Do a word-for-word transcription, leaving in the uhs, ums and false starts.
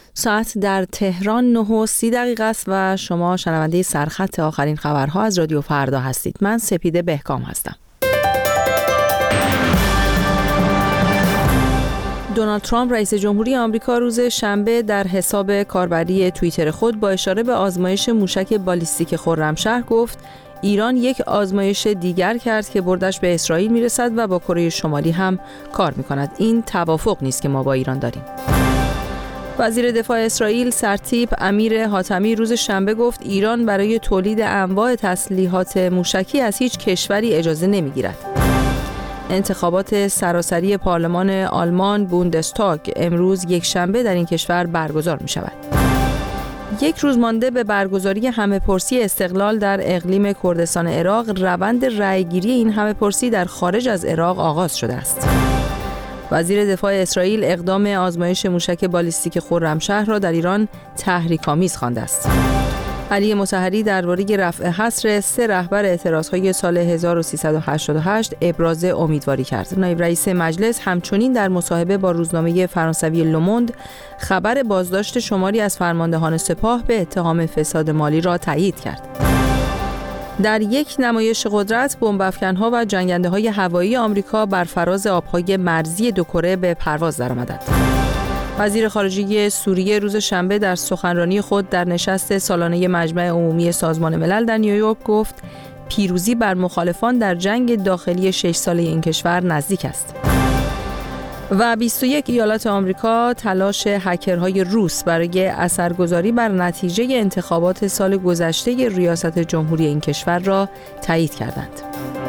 ساعت در تهران نه و سی دقیقه است و شما شنونده سرخط آخرین خبرها از رادیو فردا هستید. من سپیده بهکام هستم. دونالد ترامپ رئیس جمهوری آمریکا روز شنبه در حساب کاربری توییتر خود با اشاره به آزمایش موشک بالیستیک خرمشهر گفت ایران یک آزمایش دیگر کرد که بردش به اسرائیل میرسد و با کره شمالی هم کار میکند. این توافق نیست که ما با ایران داریم. وزیر دفاع اسرائیل سرتیپ امیر حاتمی روز شنبه گفت ایران برای تولید انواع تسلیحات موشکی از هیچ کشوری اجازه نمیگیرد. انتخابات سراسری پارلمان آلمان بوندستاگ امروز یک شنبه در این کشور برگزار می شود. یک روز مانده به برگزاری همه‌پرسی استقلال در اقلیم کردستان عراق، روند رأیگیری این همه‌پرسی در خارج از عراق آغاز شده است. وزیر دفاع اسرائیل اقدام آزمایش موشک بالیستیک خرمشهر را در ایران تحریک‌آمیز خوانده است. علی مطهری درباره رفع حصر سه رهبر اعتراضهای سال هزار و سیصد و هشتاد و هشت ابراز امیدواری کرد. نایب رئیس مجلس همچنین در مصاحبه با روزنامه فرانسوی لوموند خبر بازداشت شماری از فرماندهان سپاه به اتهام فساد مالی را تایید کرد. در یک نمایش قدرت، بمب‌افکن‌ها و جنگنده‌های هوایی آمریکا بر فراز آب‌های مرزی دو کره به پرواز درآمدند. وزیر خارجه سوریه روز شنبه در سخنرانی خود در نشست سالانه مجمع عمومی سازمان ملل در نیویورک گفت پیروزی بر مخالفان در جنگ داخلی شش ساله این کشور نزدیک است. و بیست و یک ایالات آمریکا تلاش هکرهای روس برای اثرگذاری بر نتیجه انتخابات سال گذشته ریاست جمهوری این کشور را تایید کردند.